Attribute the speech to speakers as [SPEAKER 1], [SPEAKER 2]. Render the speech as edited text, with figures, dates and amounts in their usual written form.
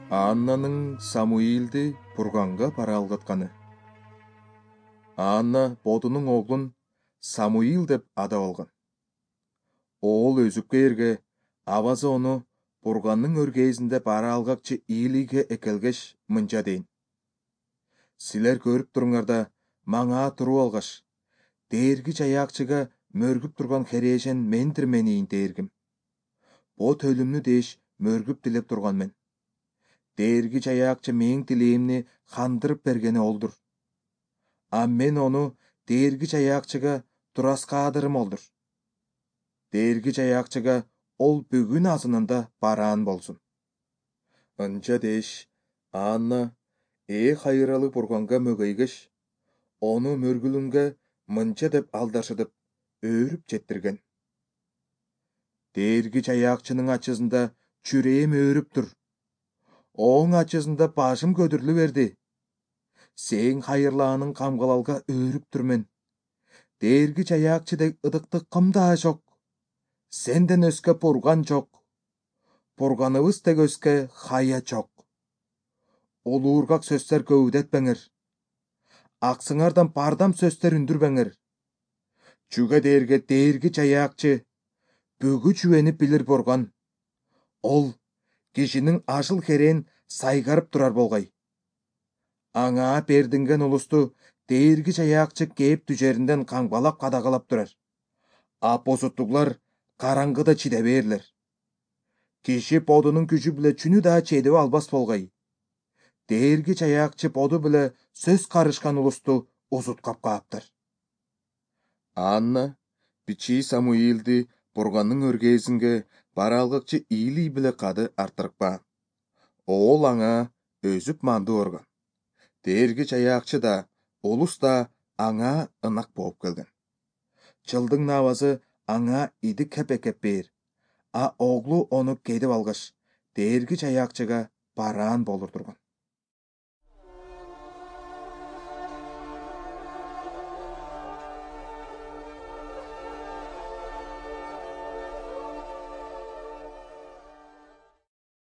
[SPEAKER 1] Аннаның Самуилді Бурганға бара алғатқаны. Анна бодының оғлын Самуил деп адап алған. Ол өзүкке ерге авазы оны Бурганның өргейізінде бара алғакчы ийлиге экелгеш мынча дейін. Силер көріп тұрыңарда маңа тұру алғаш. Дээрги жаяқчыға мөргіп тұрған хережен мендір менейін дээргім. Бо төлімні деш мөргіп дилеп тұрған мен. Дээрги жаяқчы мен дилейімні хандырып бергені олдур. Мен оны дээрги жаяқчыға турасқа адырым олдур. Дээрги жаяқчыға ол бүгін азынында бараан болсын. Анча деш Анна хайыралы Бурганга мөгейгеш, оны мөргүлүнге мынча деп алдаршыдып, өрүп жеттирген. Дээрги жаяқчының ачысында чүреем өрүп тур. Оң ачысында башым көдүрлү берди. Сен хайырлаанын камгалалга өрүп турмен. Дээрги жаяқчыдек ыдыктык кымда жок. Сенден өскө Бурган жок. Бурганыбыз тег өскө хая жок. Олуургак сөздөр көөдетпеңер. Аксыңардан бардам сөздөр үндүрбеңер. Чүге дээрге дээрги жаяқчы бүгү чүвени билир Бурган. Ол кишинин ажыл херен сайгарып турар болгай. Аңа бердинген улусту дээрги жаяқчы кээп түжеринден каңбалап кадагалап турар. Бозуттуглар караңгыда чиде бээрлер. Киши бодунун күчү биле чүнү да чедип албас болгай. Дээрги жаяқчы боду биле сөз карышкан улусту узуткап кааптыр. Анна бичи Самуилди Бурганның өргезинге бара алгакчы ийли биле кады артырыкпа. Ол аңа өзүп манды орган. Дээрги жаяқчы да, улус да аңа ынак болуп келген. Чылдың навазы аңа иди кеп бээр. Оглу оны кедип алгаш, дээрги жаяқчыга бараан болур турган.